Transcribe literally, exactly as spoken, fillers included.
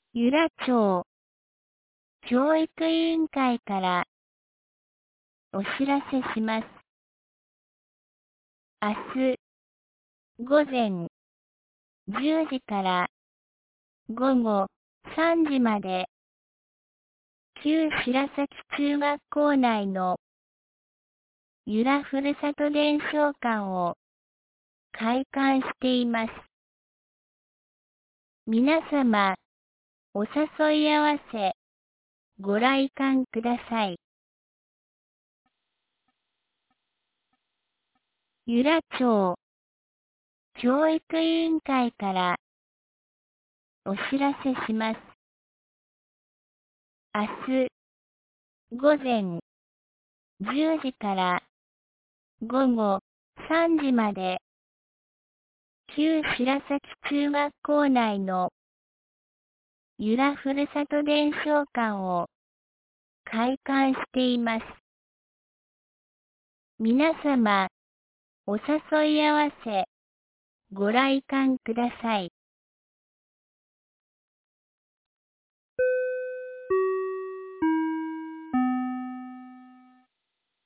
由良町教育委員会からお知らせします。明日午前じゅうじから午後さんじまで旧白崎中学校内の由良ふるさと伝承館を開館しています。皆様、お誘い合わせご来館ください。由良町教育委員会からお知らせします。明日午前じゅうじから午後さんじまで旧白崎中学校内の由良ふるさと伝承館を開館しています。皆様、お誘い合わせご来館ください。